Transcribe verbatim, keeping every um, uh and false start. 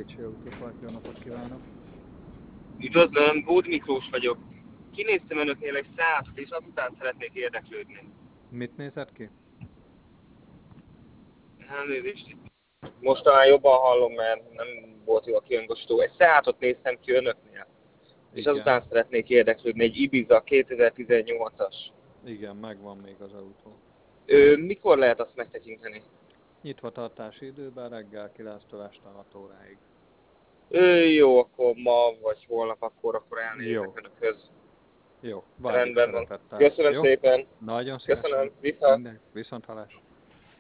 Pécsi Autópark, jó napot kívánok! Üdvözlöm, Bód Miklós vagyok. Kinéztem önöknél egy szálltot, és azután szeretnék érdeklődni. Mit nézett ki? Elnézést. Most talán jobban hallom, mert nem volt jó a kiangosító. Egy szálltot néztem ki önöknél, és Igen. azután szeretnék érdeklődni. Egy Ibiza kétezer-tizennyolcas. Igen, megvan még az autó. Ö, mikor lehet azt megtekinteni? Nyitva tartási időben reggel kilenctől este hat óráig. Ö, jó, akkor ma vagy holnap, akkor, akkor elnézek Jó. önökhöz. Jó, várjuk Rendben van. szeretettel. Köszönöm Jó? szépen. Nagyon Köszönöm. szívesen. Vissza. Minden. Viszonthallás.